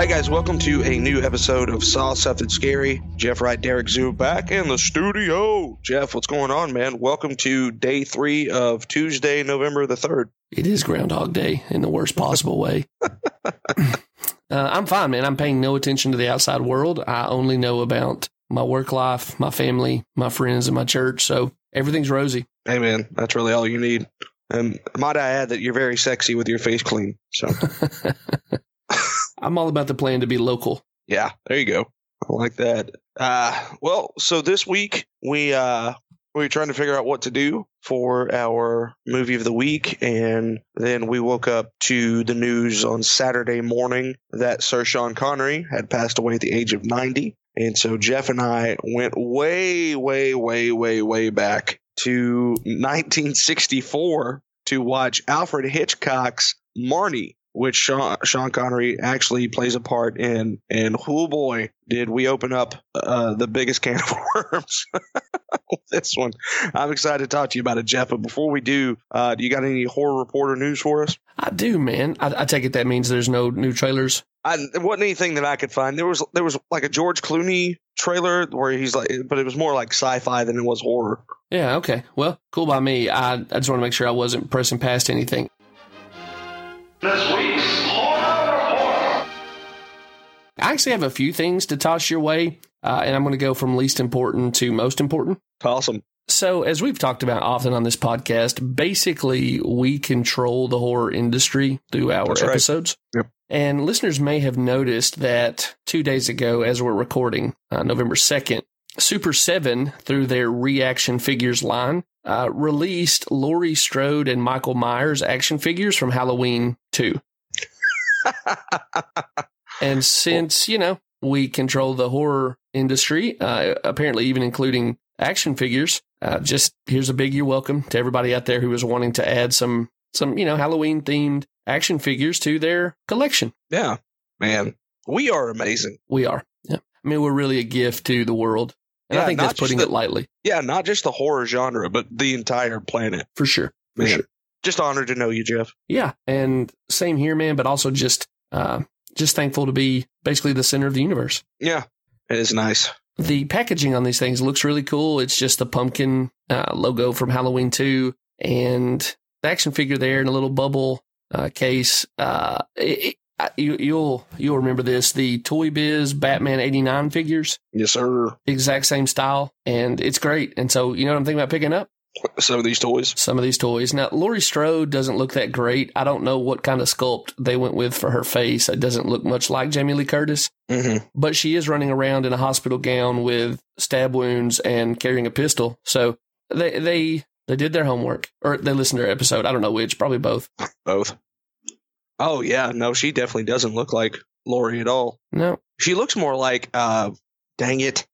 Hey guys, welcome to a new episode of Saw Something Scary. Jeff Wright, Derek Zoo back in the studio. Jeff, what's going on, man? Welcome to day 3 of Tuesday, November the 3rd. It is Groundhog Day in the worst possible way. I'm fine, man. I'm paying no attention to the outside world. I only know about my work life, my family, my friends, and my church. So everything's rosy. Hey, man, that's really all you need. And might I add that you're very sexy with your face clean. So I'm all about the plan to be local. Yeah, there you go. I like that. So this week we're trying to figure out what to do for our movie of the week, and then we woke up to the news on Saturday morning that Sir Sean Connery had passed away at the age of 90. And so Jeff and I went way back to 1964 to watch Alfred Hitchcock's Marnie, which Sean Connery actually plays a part in. And oh boy, did we open up the biggest can of worms with this one. I'm excited to talk to you about it, Jeff. But before we do you got any horror reporter news for us? I do, man. I take it that means there's no new trailers. There wasn't anything that I could find. There was like a George Clooney trailer where he's like, but it was more like sci-fi than it was horror. Yeah, okay. Well, cool by me. I just want to make sure I wasn't pressing past anything. This week's Horror Report. I actually have a few things to toss your way, and I'm going to go from least important to most important. Awesome. So, as we've talked about often on this podcast, basically we control the horror industry through our episodes. Yep. And listeners may have noticed that 2 days ago, as we're recording, November 2nd, Super 7, through their Reaction Figures line, released Laurie Strode and Michael Myers action figures from Halloween 2. And since, we control the horror industry, apparently even including action figures, just here's a big you're welcome to everybody out there who is wanting to add some Halloween themed action figures to their collection. Yeah, man, we are amazing. We are. Yeah. I mean, we're really a gift to the world. And I think that's putting it lightly. Yeah, not just the horror genre, but the entire planet. For sure. Man, sure. Just honored to know you, Jeff. Yeah, and same here, man, but also just thankful to be basically the center of the universe. Yeah, it is nice. The packaging on these things looks really cool. It's just the pumpkin logo from Halloween 2 and the action figure there in a little bubble case. You'll remember this, the Toy Biz Batman 89 figures. Yes, sir. Exact same style, and it's great. And so, you know what I'm thinking about picking up? Some of these toys. Now, Laurie Strode doesn't look that great. I don't know what kind of sculpt they went with for her face. It doesn't look much like Jamie Lee Curtis. Mm-hmm. But she is running around in a hospital gown with stab wounds and carrying a pistol. So they did their homework, or they listened to her episode. I don't know which, probably both. Both. Oh, yeah. No, she definitely doesn't look like Laurie at all. No. She looks more like, dang it.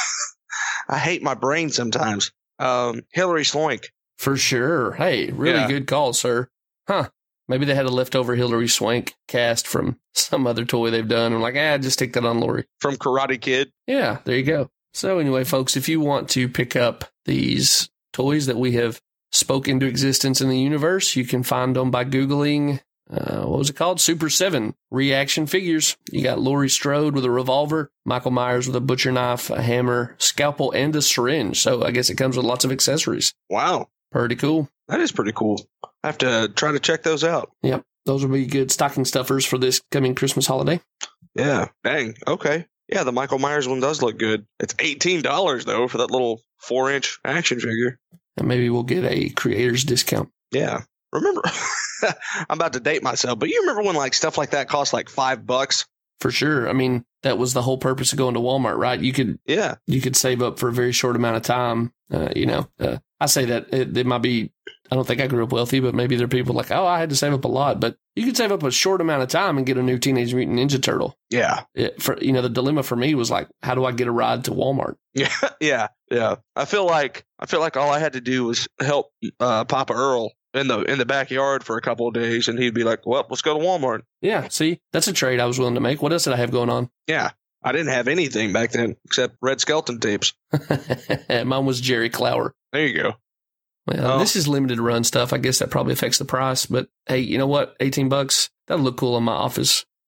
I hate my brain sometimes. Hilary Swank. For sure. Hey, really good call, sir. Huh. Maybe they had a leftover Hilary Swank cast from some other toy they've done. I'm like, just stick that on Laurie. From Karate Kid. Yeah, there you go. So anyway, folks, if you want to pick up these toys that we have spoke into existence in the universe, you can find them by Googling, what was it called? Super 7 Reaction Figures. You got Laurie Strode with a revolver, Michael Myers with a butcher knife, a hammer, scalpel, and a syringe. So I guess it comes with lots of accessories. Wow. Pretty cool. That is pretty cool. I have to try to check those out. Yep. Those will be good stocking stuffers for this coming Christmas holiday. Yeah. Dang. Okay. Yeah, the Michael Myers one does look good. It's $18, though, for that little 4-inch action figure. And maybe we'll get a creator's discount. Yeah. Remember, I'm about to date myself, but you remember when like stuff like that cost like $5? For sure. I mean, that was the whole purpose of going to Walmart, right? You could save up for a very short amount of time. I say that it might be, I don't think I grew up wealthy, but maybe there are people like, I had to save up a lot, but you could save up a short amount of time and get a new Teenage Mutant Ninja Turtle. Yeah. The dilemma for me was like, how do I get a ride to Walmart? Yeah. I feel like all I had to do was help Papa Earl in the backyard for a couple of days, and he'd be like, well, let's go to Walmart. Yeah, see, that's a trade I was willing to make. What else did I have going on? Yeah, I didn't have anything back then except Red Skelton tapes. Mine was Jerry Clower. There you go. Well, this is limited run stuff. I guess that probably affects the price, but hey, you know what? $18, that'll look cool in my office.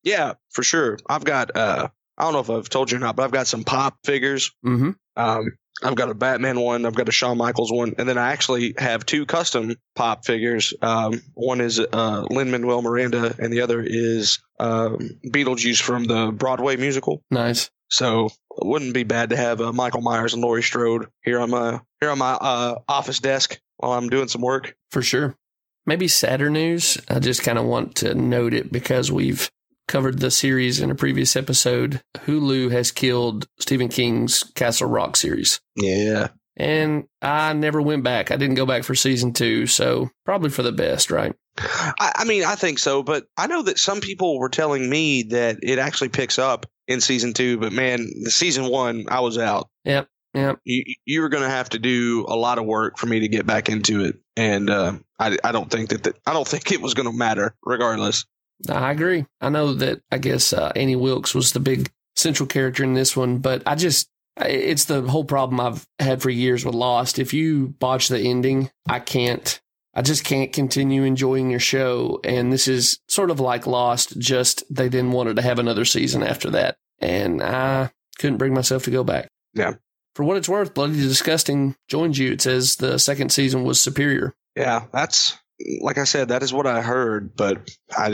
Yeah, for sure. I've got, I don't know if I've told you or not, but I've got some Pop figures. Mm-hmm. I've got a Batman one. I've got a Shawn Michaels one. And then I actually have 2 custom Pop figures. One is Lin-Manuel Miranda, and the other is Beetlejuice from the Broadway musical. Nice. So it wouldn't be bad to have Michael Myers and Laurie Strode here on my office desk while I'm doing some work. For sure. Maybe sadder news. I just kind of want to note it because we've covered the series in a previous episode. Hulu has killed Stephen King's Castle Rock series. Yeah. And I never went back. I didn't go back for season 2, so probably for the best, right? I mean, I think so, but I know that some people were telling me that it actually picks up in season 2, but man, the season 1, I was out. Yep. You were going to have to do a lot of work for me to get back into it, and I don't think I don't think it was going to matter regardless. I agree. I know that I guess Annie Wilkes was the big central character in this one, but it's the whole problem I've had for years with Lost. If you botch the ending, I just can't continue enjoying your show. And this is sort of like Lost, just they then wanted to have another season after that. And I couldn't bring myself to go back. Yeah. For what it's worth, Bloody Disgusting joins you. It says the second season was superior. Yeah, that's, like I said, that is what I heard, but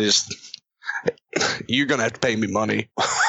you're going to have to pay me money.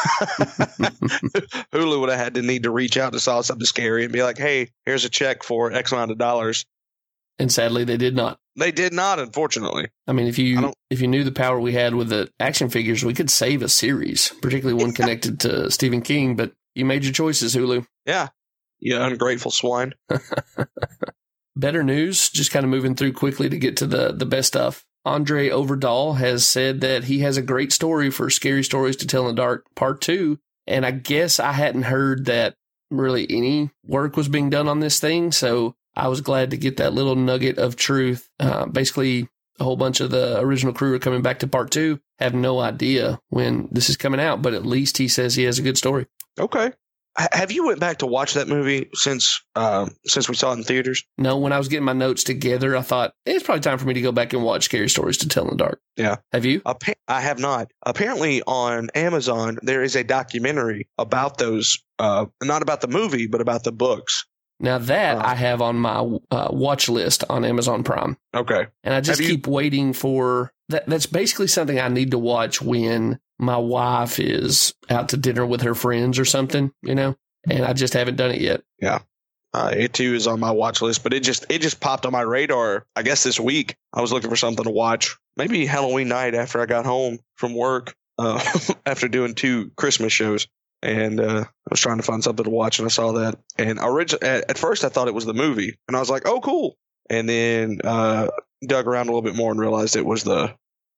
Hulu would have had to need to reach out to saw something scary and be like, hey, here's a check for X amount of dollars. And sadly, they did not. They did not, unfortunately. I mean, if you knew the power we had with the action figures, we could save a series, particularly one connected to Stephen King, but you made your choices, Hulu. Yeah. You ungrateful swine. Better news, just kind of moving through quickly to get to the best stuff. Andre Overdahl has said that he has a great story for Scary Stories to Tell in the Dark Part 2. And I guess I hadn't heard that really any work was being done on this thing. So I was glad to get that little nugget of truth. Basically, a whole bunch of the original crew are coming back to Part 2. Have no idea when this is coming out, but at least he says he has a good story. Okay. Have you went back to watch that movie since we saw it in theaters? No, when I was getting my notes together, I thought it's probably time for me to go back and watch Scary Stories to Tell in the Dark. Yeah. Have you? I have not. Apparently on Amazon, there is a documentary about those, not about the movie, but about the books. Now that I have on my watch list on Amazon Prime. Okay. And I just keep waiting for that. That's basically something I need to watch when my wife is out to dinner with her friends or something, and I just haven't done it yet. Yeah. It too is on my watch list, but it just popped on my radar, I guess this week. I was looking for something to watch. Maybe Halloween night after I got home from work, after doing 2 Christmas shows. And I was trying to find something to watch, and I saw that. And at first I thought it was the movie, and I was like, oh, cool. And then dug around a little bit more and realized it was the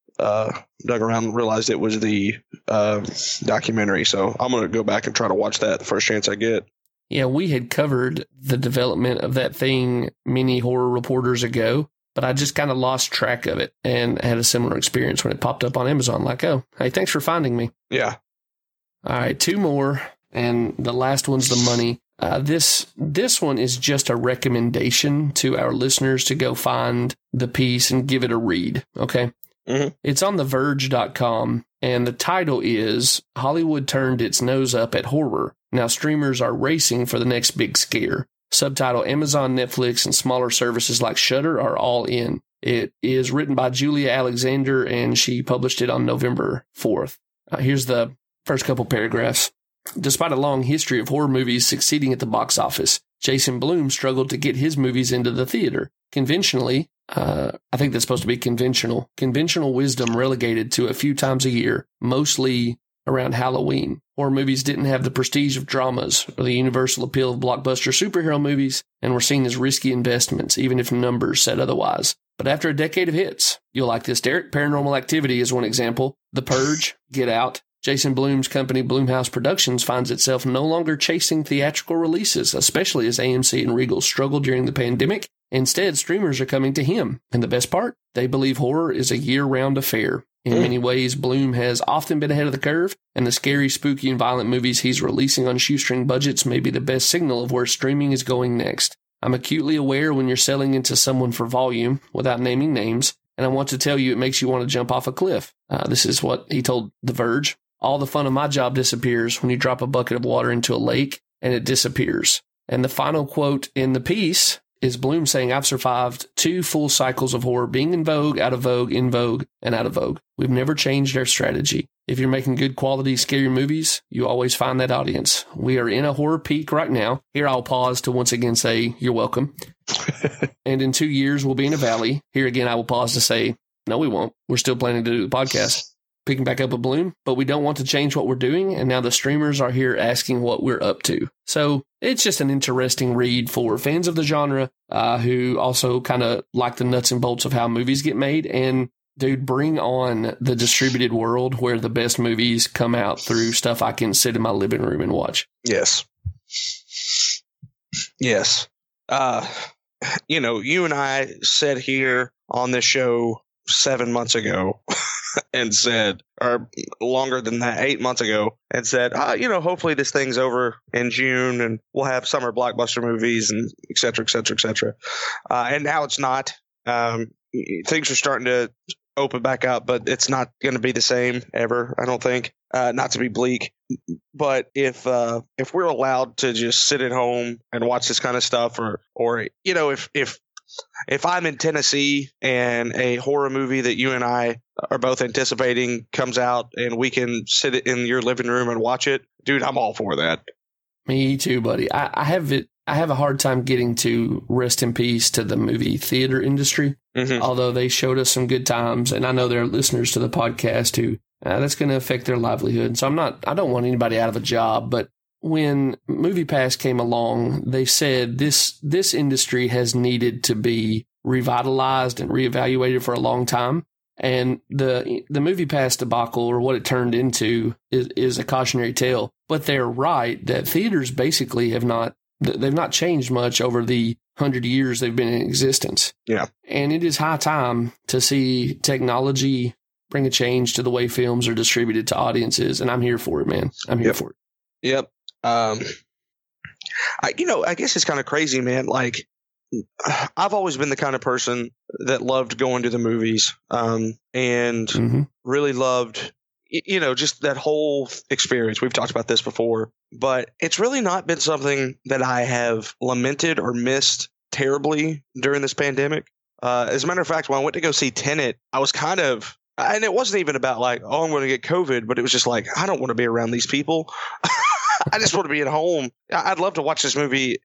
documentary. So I'm going to go back and try to watch that the first chance I get. Yeah, we had covered the development of that thing many horror reporters ago, but I just kind of lost track of it and had a similar experience when it popped up on Amazon. Like, oh, hey, thanks for finding me. Yeah. All right, 2 more, and the last one's the money. This one is just a recommendation to our listeners to go find the piece and give it a read, okay? Mm-hmm. It's on TheVerge.com, and the title is Hollywood Turned Its Nose Up at Horror. Now streamers are racing for the next big scare. Subtitle, Amazon, Netflix, and smaller services like Shudder are all in. It is written by Julia Alexander, and she published it on November 4th. Here's the first couple paragraphs. Despite a long history of horror movies succeeding at the box office, Jason Blum struggled to get his movies into the theater. Conventionally, I think that's supposed to be conventional wisdom relegated to a few times a year, mostly around Halloween. Horror movies didn't have the prestige of dramas or the universal appeal of blockbuster superhero movies and were seen as risky investments, even if numbers said otherwise. But after a decade of hits, you'll like this, Derek. Paranormal Activity is one example. The Purge, Get Out. Jason Blum's company, Blumhouse Productions, finds itself no longer chasing theatrical releases, especially as AMC and Regal struggle during the pandemic. Instead, streamers are coming to him. And the best part? They believe horror is a year-round affair. In many ways, Blum has often been ahead of the curve, and the scary, spooky, and violent movies he's releasing on shoestring budgets may be the best signal of where streaming is going next. I'm acutely aware when you're selling into someone for volume, without naming names, and I want to tell you it makes you want to jump off a cliff. This is what he told The Verge. All the fun of my job disappears when you drop a bucket of water into a lake and it disappears. And the final quote in the piece is Bloom saying, I've survived 2 full cycles of horror being in vogue, out of vogue, in vogue, and out of vogue. We've never changed our strategy. If you're making good quality scary movies, you always find that audience. We are in a horror peak right now. Here I'll pause to once again say, you're welcome. And in 2 years, we'll be in a valley. Here again, I will pause to say, no, we won't. We're still planning to do the podcast. Picking back up a Bloom, but we don't want to change what we're doing, and now the streamers are here asking what we're up to. So it's just an interesting read for fans of the genre who also kind of like the nuts and bolts of how movies get made. And, dude, bring on the distributed world where the best movies come out through stuff I can sit in my living room and watch. Yes. Yes. You and I said here on this show 7 months ago and said, or longer than that, 8 months ago, and said, hopefully this thing's over in June and we'll have summer blockbuster movies and et cetera, et cetera, et cetera. And now it's not. Things are starting to open back up, but it's not going to be the same ever, I don't think. Not to be bleak, but if we're allowed to just sit at home and watch this kind of stuff, or if I'm in Tennessee and a horror movie that you and I are both anticipating comes out and we can sit in your living room and watch it, dude, I'm all for that. Me too, buddy. I have a hard time getting to rest in peace to the movie theater industry, although they showed us some good times. And I know there are listeners to the podcast who that's going to affect their livelihood. So I don't want anybody out of a job, but when MoviePass came along, they said this industry has needed to be revitalized and reevaluated for a long time. And the MoviePass debacle, or what it turned into, is a cautionary tale. But they're right that theaters basically they've not changed much over the 100 years they've been in existence. Yeah. And it is high time to see technology bring a change to the way films are distributed to audiences. And I'm here for it, man. I'm here for it. Yep. I guess it's kind of crazy, man. Like, I've always been the kind of person that loved going to the movies, and really loved, just that whole experience. We've talked about this before, but it's really not been something that I have lamented or missed terribly during this pandemic. As a matter of fact, when I went to go see Tenet, I was and it wasn't even about like, oh, I'm going to get COVID, but it was just like, I don't want to be around these people. I just want to be at home. I'd love to watch this movie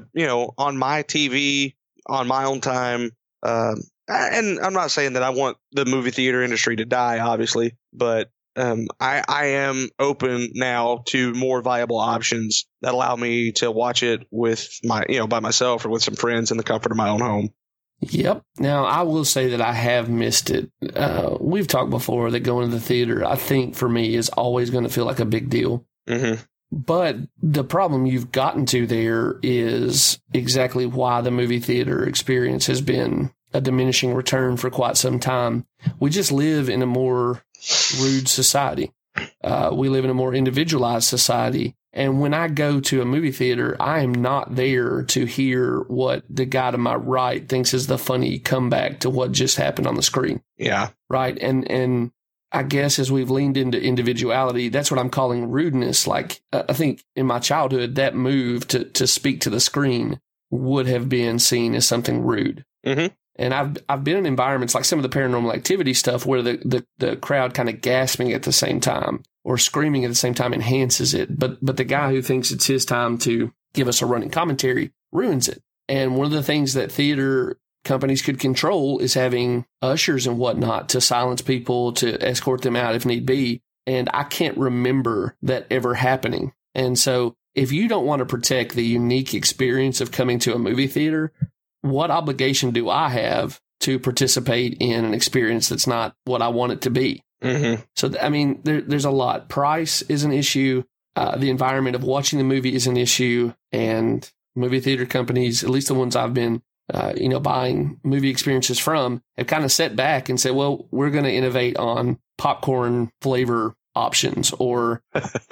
on my TV, on my own time. And I'm not saying that I want the movie theater industry to die, obviously, but I am open now to more viable options that allow me to watch it with by myself or with some friends in the comfort of my own home. Yep. Now, I will say that I have missed it. We've talked before that going to the theater, I think for me, is always going to feel like a big deal. Mm-hmm. But the problem you've gotten to there is exactly why the movie theater experience has been a diminishing return for quite some time. We just live in a more rude society. We live in a more individualized society. And when I go to a movie theater, I am not there to hear what the guy to my right thinks is the funny comeback to what just happened on the screen. Yeah. Right. And I guess as we've leaned into individuality, that's what I'm calling rudeness. Like, I think in my childhood, that move to speak to the screen would have been seen as something rude. Mm-hmm. And I've been in environments like some of the Paranormal Activity stuff where the crowd kind of gasping at the same time or screaming at the same time enhances it. But the guy who thinks it's his time to give us a running commentary ruins it. And one of the things that theater companies could control is having ushers and whatnot to silence people, to escort them out if need be. And I can't remember that ever happening. And so if you don't want to protect the unique experience of coming to a movie theater, what obligation do I have to participate in an experience that's not what I want it to be? Mm-hmm. So, I mean, there's a lot. Price is an issue. The environment of watching the movie is an issue. And movie theater companies, at least the ones I've been buying movie experiences from, have kind of set back and said, well, we're going to innovate on popcorn flavor options or,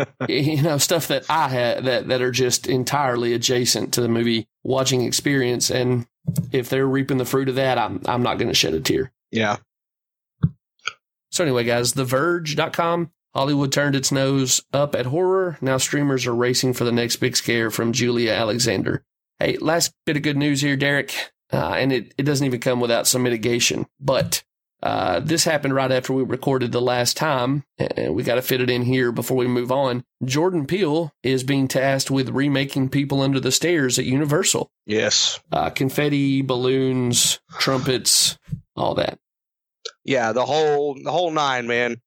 stuff that I had that are just entirely adjacent to the movie watching experience. And if they're reaping the fruit of that, I'm not going to shed a tear. Yeah. So anyway, guys, TheVerge.com. Hollywood turned its nose up at horror. Now streamers are racing for the next big scare from Julia Alexander. Hey, last bit of good news here, Derek. And it doesn't even come without some mitigation. But this happened right after we recorded the last time, and we got to fit it in here before we move on. Jordan Peele is being tasked with remaking People Under the Stairs at Universal. Yes. Confetti, balloons, trumpets, all that. Yeah, the whole nine, man.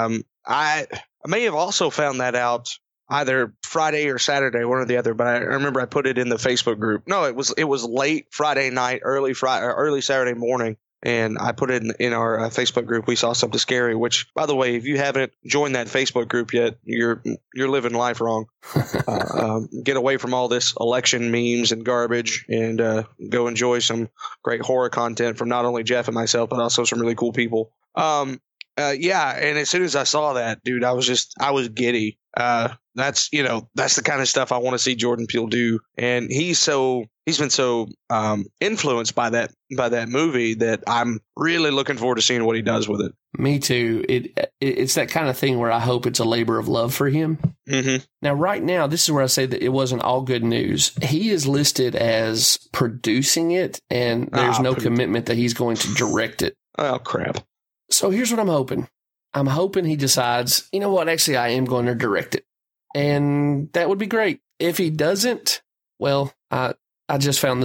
I may have also found that out either Friday or Saturday, one or the other, but I remember I put it in the Facebook group. No, it was late Friday night, early Saturday morning, and I put it in our Facebook group. We saw something scary, which, by the way, if you haven't joined that Facebook group yet, you're living life wrong. Get away from all this election memes and garbage and go enjoy some great horror content from not only Jeff and myself, but also some really cool people. Yeah, and as soon as I saw that, dude, I was giddy. That's the kind of stuff I want to see Jordan Peele do, and he's been so influenced by that movie that I'm really looking forward to seeing what he does with it. Me too. It's that kind of thing where I hope it's a labor of love for him. Mm-hmm. Now, right now, this is where I say that it wasn't all good news. He is listed as producing it, and there's no commitment that he's going to direct it. Oh, crap. So here's what I'm hoping. I'm hoping he decides, you know what, actually, I am going to direct it. And that would be great. If he doesn't, well, I just found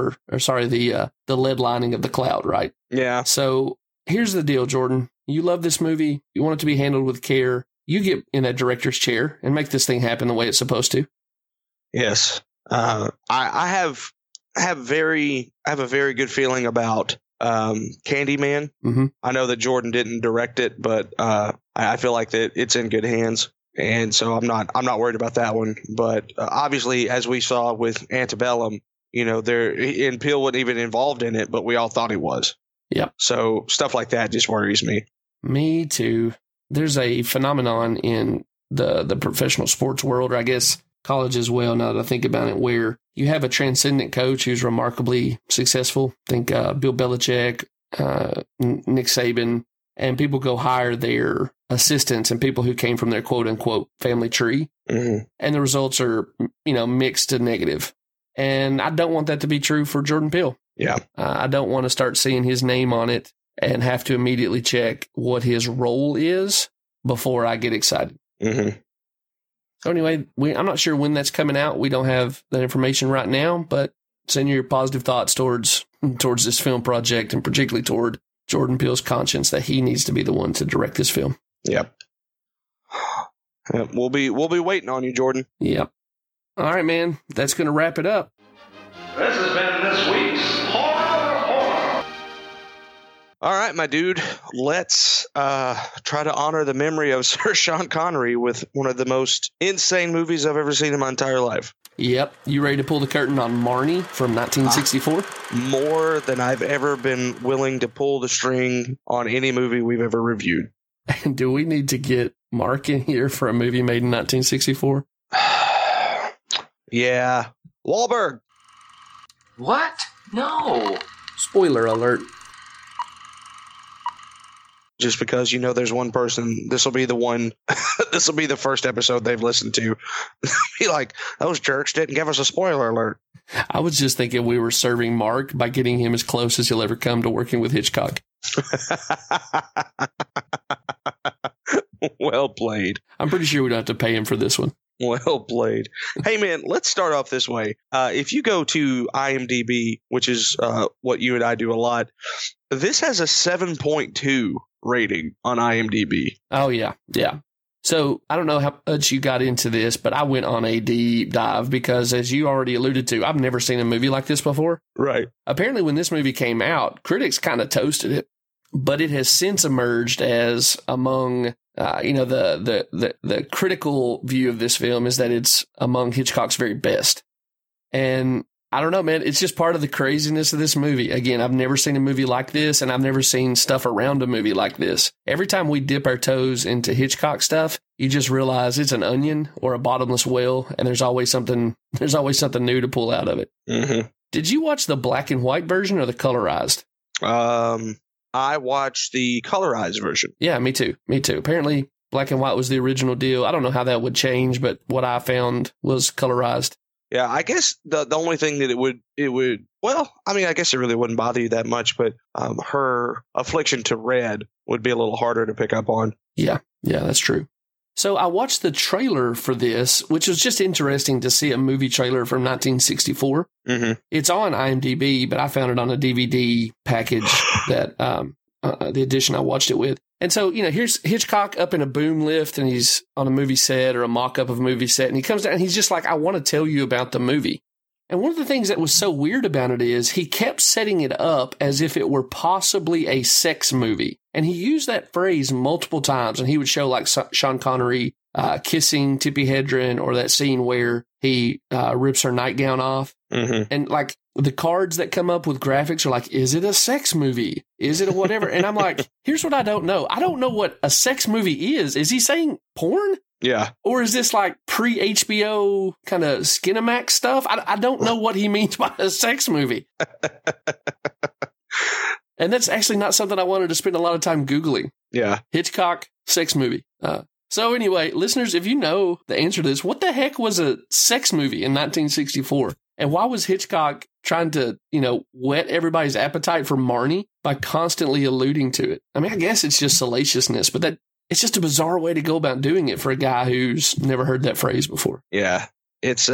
the lead lining of the cloud, right? Yeah. So here's the deal, Jordan. You love this movie. You want it to be handled with care. You get in that director's chair and make this thing happen the way it's supposed to. Yes. I have a very good feeling about Candyman. Mm-hmm. I know that Jordan didn't direct it, but I feel like that it's in good hands, and so I'm not worried about that one. But obviously, as we saw with Antebellum, and Peele wasn't even involved in it, but we all thought he was. Yeah. So stuff like that just worries me. Me too. There's a phenomenon in the professional sports world, or I guess college as well, now that I think about it, where you have a transcendent coach who's remarkably successful. Think Bill Belichick, Nick Saban, and people go hire their assistants and people who came from their quote-unquote family tree. Mm-hmm. And the results are, mixed to negative. And I don't want that to be true for Jordan Peele. Yeah. I don't want to start seeing his name on it and have to immediately check what his role is before I get excited. Mm-hmm. So anyway, I'm not sure when that's coming out. We don't have that information right now, but send your positive thoughts towards this film project, and particularly toward Jordan Peele's conscience that he needs to be the one to direct this film. Yep. We'll be waiting on you, Jordan. Yep. All right, man. That's going to wrap it up. This has been this week's Horror Report. All right, my dude. Let's try to honor the memory of Sir Sean Connery with one of the most insane movies I've ever seen in my entire life. Yep. You ready to pull the curtain on Marnie from 1964? More than I've ever been willing to pull the string on any movie we've ever reviewed. Do we need to get Mark in here for a movie made in 1964? Yeah. Wahlberg. What? No. Spoiler alert. Just because there's one person, this will be the one, this will be the first episode they've listened to. Be like, those jerks didn't give us a spoiler alert. I was just thinking we were serving Mark by getting him as close as he'll ever come to working with Hitchcock. Well played. I'm pretty sure we don't have to pay him for this one. Well played. Hey, man, let's start off this way. If you go to IMDb, which is what you and I do a lot, this has a 7.2 rating on IMDb. Oh, yeah. Yeah. So I don't know how much you got into this, but I went on a deep dive because, as you already alluded to, I've never seen a movie like this before. Right. Apparently, when this movie came out, critics kind of toasted it, but it has since emerged as among the critical view of this film is that it's among Hitchcock's very best. And I don't know, man, it's just part of the craziness of this movie. Again, I've never seen a movie like this, and I've never seen stuff around a movie like this. Every time we dip our toes into Hitchcock stuff, you just realize it's an onion or a bottomless well, and there's always something new to pull out of it. Mm-hmm. Did you watch the black and white version or the colorized? I watched the colorized version. Yeah, me too. Apparently, black and white was the original deal. I don't know how that would change, but what I found was colorized. Yeah, I guess the only thing that it would well, I mean, I guess it really wouldn't bother you that much, but her affliction to red would be a little harder to pick up on. Yeah, that's true. So I watched the trailer for this, which was just interesting to see a movie trailer from 1964. Mm-hmm. It's on IMDb, but I found it on a DVD package that the edition I watched it with. And so, here's Hitchcock up in a boom lift and he's on a movie set or a mock-up of a movie set. And he comes down and he's just like, I want to tell you about the movie. And one of the things that was so weird about it is he kept setting it up as if it were possibly a sex movie. And he used that phrase multiple times. And he would show like Sean Connery kissing Tippi Hedren, or that scene where he rips her nightgown off. Mm-hmm. And like the cards that come up with graphics are like, is it a sex movie? Is it a whatever? And I'm like, here's what I don't know. I don't know what a sex movie is. Is he saying porn? Yeah. Or is this like pre-HBO kind of Skinamax stuff? I don't know what he means by a sex movie. And that's actually not something I wanted to spend a lot of time Googling. Yeah. Hitchcock, sex movie. So anyway, listeners, if you know the answer to this, what the heck was a sex movie in 1964? And why was Hitchcock trying to, whet everybody's appetite for Marnie by constantly alluding to it? I mean, I guess it's just salaciousness, but it's just a bizarre way to go about doing it for a guy who's never heard that phrase before. Yeah. It's,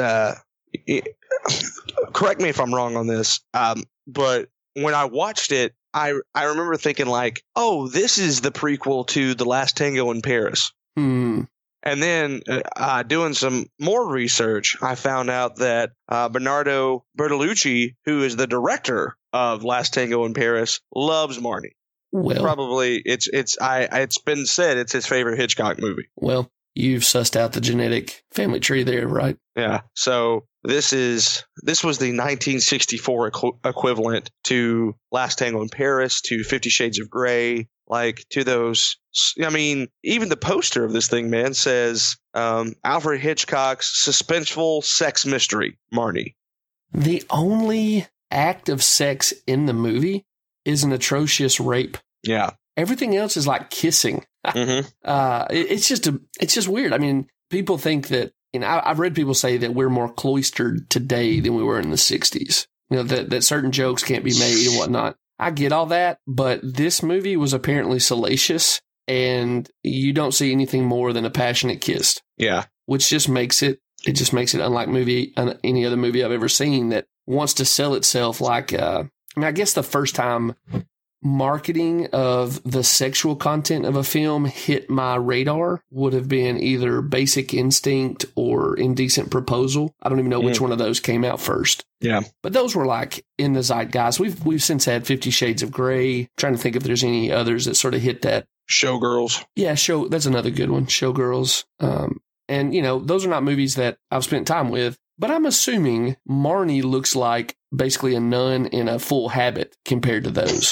correct me if I'm wrong on this, but when I watched it, I remember thinking like, oh, this is the prequel to The Last Tango in Paris. Hmm. And then doing some more research, I found out that Bernardo Bertolucci, who is the director of Last Tango in Paris, loves Marnie. Well, probably it's been said it's his favorite Hitchcock movie. Well, you've sussed out the genetic family tree there, right? Yeah. So this was the 1964 equivalent to Last Tango in Paris, to 50 Shades of Grey, like to those. I mean, even the poster of this thing, man, says Alfred Hitchcock's suspenseful sex mystery, Marnie. The only act of sex in the movie is an atrocious rape. Yeah. Everything else is like kissing. Mm-hmm. It's just weird. I mean, people think that, I've read people say that we're more cloistered today than we were in the 60s. That certain jokes can't be made and whatnot. I get all that, but this movie was apparently salacious, and you don't see anything more than a passionate kiss. Yeah. Which just makes it unlike any other movie I've ever seen that wants to sell itself like, I guess the first time marketing of the sexual content of a film hit my radar would have been either Basic Instinct or Indecent Proposal. I don't even know which one of those came out first. Yeah. But those were like in the zeitgeist. We've since had 50 Shades of Grey. I'm trying to think if there's any others that sort of hit that. Showgirls. Yeah, that's another good one. Showgirls. And those are not movies that I've spent time with, but I'm assuming Marnie looks like basically a nun in a full habit compared to those.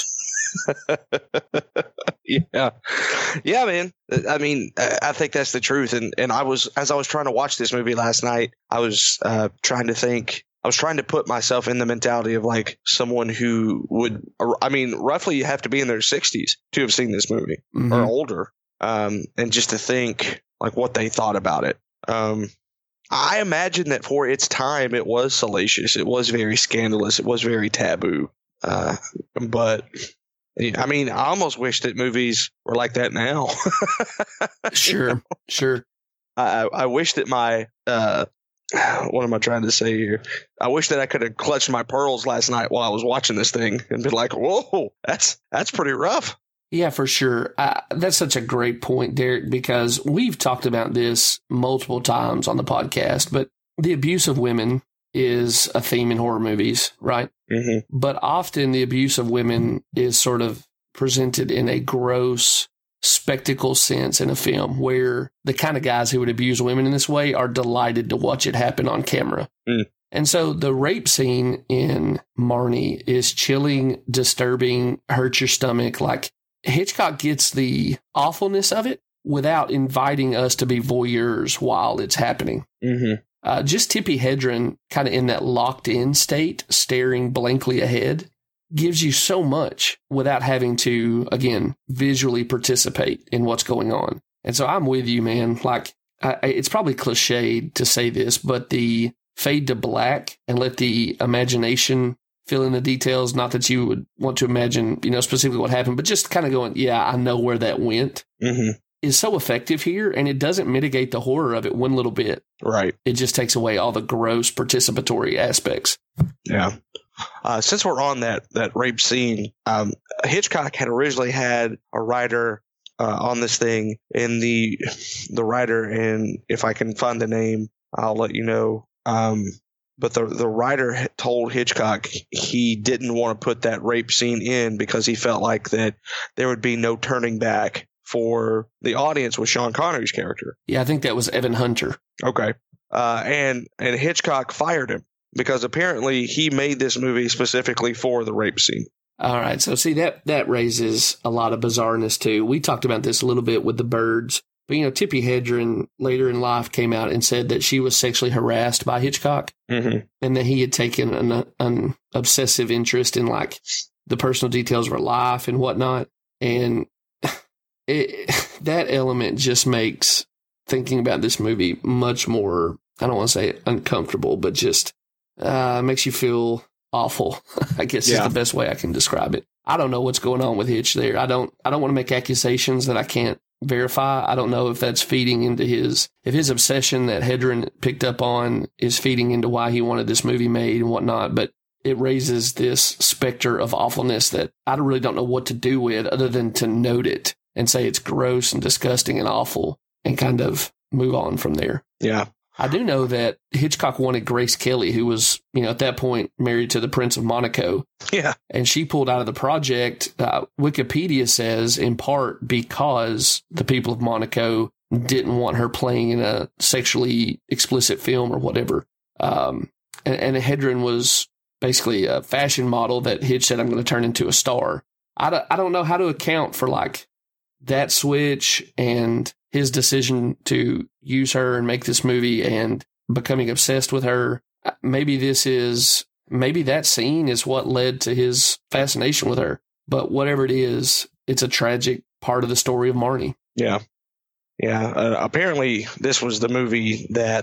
Yeah, man. I mean, I think that's the truth. And as I was trying to watch this movie last night, I was trying to think. I was trying to put myself in the mentality of like someone who would. I mean, roughly, you have to be in their 60s to have seen this movie or older, and just to think like what they thought about it. I imagine that for its time, it was salacious. It was very scandalous. It was very taboo. But I mean, I almost wish that movies were like that now. Sure. I wish that my what am I trying to say here? I wish that I could have clutched my pearls last night while I was watching this thing and been like, "Whoa, that's pretty rough." Yeah, for sure. That's such a great point, Derek, because we've talked about this multiple times on the podcast, but the abuse of women is a theme in horror movies, right? Mm-hmm. But often the abuse of women is sort of presented in a gross spectacle sense in a film where the kind of guys who would abuse women in this way are delighted to watch it happen on camera. Mm. And so the rape scene in Marnie is chilling, disturbing, hurts your stomach. Like Hitchcock gets the awfulness of it without inviting us to be voyeurs while it's happening. Mm-hmm. Just Tippi Hedren kind of in that locked in state, staring blankly ahead. gives you so much without having to, again, visually participate in what's going on. And so I'm with you, man. Like, it's probably cliched to say this, but the fade to black and let the imagination fill in the details, not that you would want to imagine, specifically what happened, but just kind of going, yeah, I know where that went, is so effective here. And it doesn't mitigate the horror of it one little bit. Right. It just takes away all the gross participatory aspects. Yeah. Since we're on that rape scene, Hitchcock had originally had a writer on this thing, and the writer, and if I can find the name, I'll let you know. But the writer told Hitchcock he didn't want to put that rape scene in because he felt like that there would be no turning back for the audience with Sean Connery's character. Yeah, I think that was Evan Hunter. Okay. And Hitchcock fired him because apparently he made this movie specifically for the rape scene. All right. So see, that raises a lot of bizarreness too. We talked about this a little bit with The Birds, but Tippi Hedren later in life came out and said that she was sexually harassed by Hitchcock, and that he had taken an obsessive interest in like the personal details of her life and whatnot. And that element just makes thinking about this movie much more, I don't want to say uncomfortable, but just makes you feel awful, I guess is the best way I can describe it. I don't know what's going on with Hitch there. I don't want to make accusations that I can't verify. I don't know if that's feeding into his obsession that Hedren picked up on is feeding into why he wanted this movie made and whatnot, but it raises this specter of awfulness that I really don't know what to do with other than to note it and say it's gross and disgusting and awful and kind of move on from there. Yeah. I do know that Hitchcock wanted Grace Kelly, who was, at that point married to the Prince of Monaco. Yeah. And she pulled out of the project. Wikipedia says in part because the people of Monaco didn't want her playing in a sexually explicit film or whatever. And Hedren was basically a fashion model that Hitch said, I'm going to turn into a star. I don't know how to account for like that switch and his decision to use her and make this movie and becoming obsessed with her. Maybe that scene is what led to his fascination with her. But whatever it is, it's a tragic part of the story of Marnie. Yeah. Yeah. Apparently, this was the movie that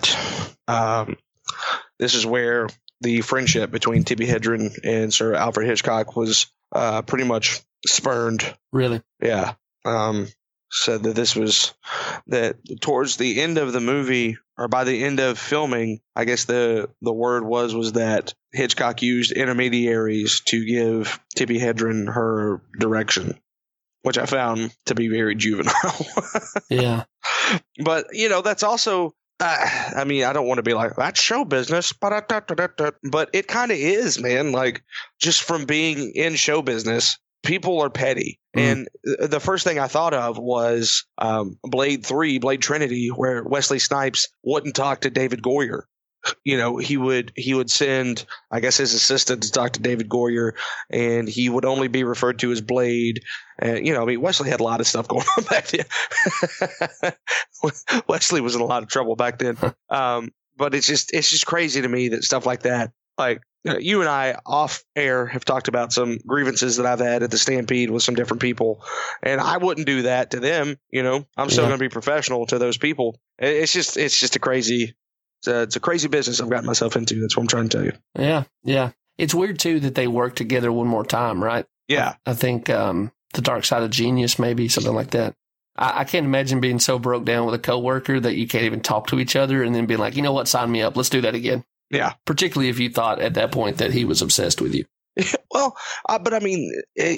this is where the friendship between Tippi Hedren and Sir Alfred Hitchcock was pretty much spurned. Really? Yeah. Said that towards the end of the movie, or by the end of filming, I guess the word was that Hitchcock used intermediaries to give Tippi Hedren her direction, which I found to be very juvenile. Yeah. But, that's also, I don't want to be like, that's show business, but it kind of is, man. Like, just from being in show business, people are petty. And the first thing I thought of was Blade Trinity, where Wesley Snipes wouldn't talk to David Goyer. He would send, I guess, his assistant to talk to David Goyer, and he would only be referred to as Blade. And, Wesley had a lot of stuff going on back then. Wesley was in a lot of trouble back then. But it's just crazy to me that stuff like that, like, you and I off air have talked about some grievances that I've had at the Stampede with some different people, and I wouldn't do that to them. I'm still going to be professional to those people. It's just a crazy, it's a crazy business I've gotten myself into. That's what I'm trying to tell you. Yeah. Yeah. It's weird too that they work together one more time, right? Yeah. I think, The Dark Side of Genius, maybe something like that. I can't imagine being so broke down with a coworker that you can't even talk to each other and then being like, you know what, sign me up. Let's do that again. Yeah. Particularly if you thought at that point that he was obsessed with you. Well, but I mean,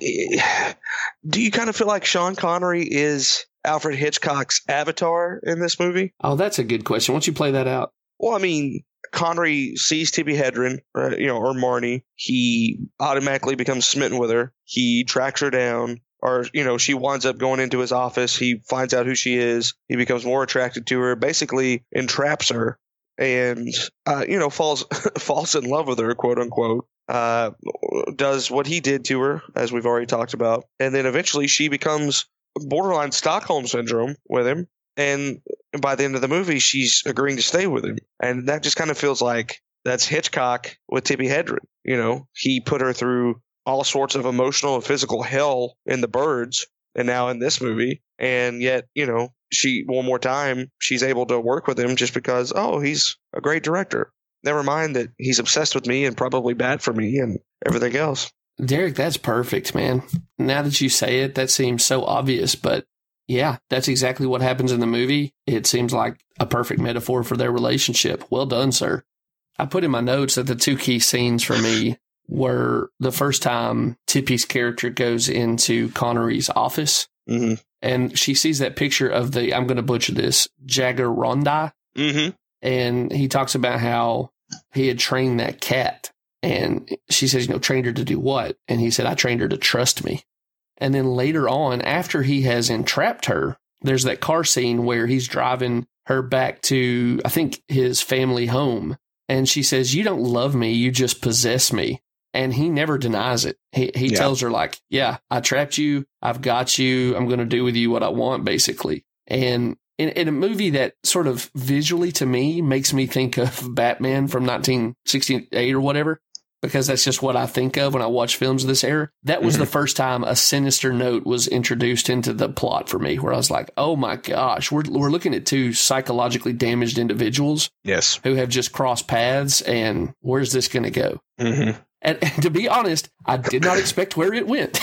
do you kind of feel like Sean Connery is Alfred Hitchcock's avatar in this movie? Oh, that's a good question. Why don't you play that out? Well, I mean, Connery sees Tippi Hedren, or Marnie. He automatically becomes smitten with her. He tracks her down. Or, she winds up going into his office. He finds out who she is. He becomes more attracted to her, basically entraps her. And, falls in love with her, quote unquote, does what he did to her, as we've already talked about. And then eventually she becomes borderline Stockholm syndrome with him. And by the end of the movie, she's agreeing to stay with him. And that just kind of feels like that's Hitchcock with Tippi Hedren. He put her through all sorts of emotional and physical hell in The Birds and now in this movie. And yet, you know, one more time, she's able to work with him just because, oh, he's a great director. Never mind that he's obsessed with me and probably bad for me and everything else. Derek, that's perfect, man. Now that you say it, that seems so obvious, but yeah, that's exactly what happens in the movie. It seems like a perfect metaphor for their relationship. Well done, sir. I put in my notes that the two key scenes for me were the first time Tippy's character goes into Connery's office, and she sees that picture of the, I'm going to butcher this, Jaguarundi. And he talks about how he had trained that cat. And she says, you know, trained her to do what? And he said, I trained her to trust me. And then later on, after he has entrapped her, there's that car scene where he's driving her back to, I think, his family home. And she says, you don't love me, you just possess me. And he never denies it. He tells her, like, yeah, I trapped you. I've got you. I'm going to do with you what I want, basically. And in a movie that sort of visually, to me, makes me think of Batman from 1968 or whatever, because that's just what I think of when I watch films of this era. That was the first time a sinister note was introduced into the plot for me, where I was like, oh my gosh, we're looking at two psychologically damaged individuals who have just crossed paths, and where's this going to go? And to be honest, I did not expect where it went.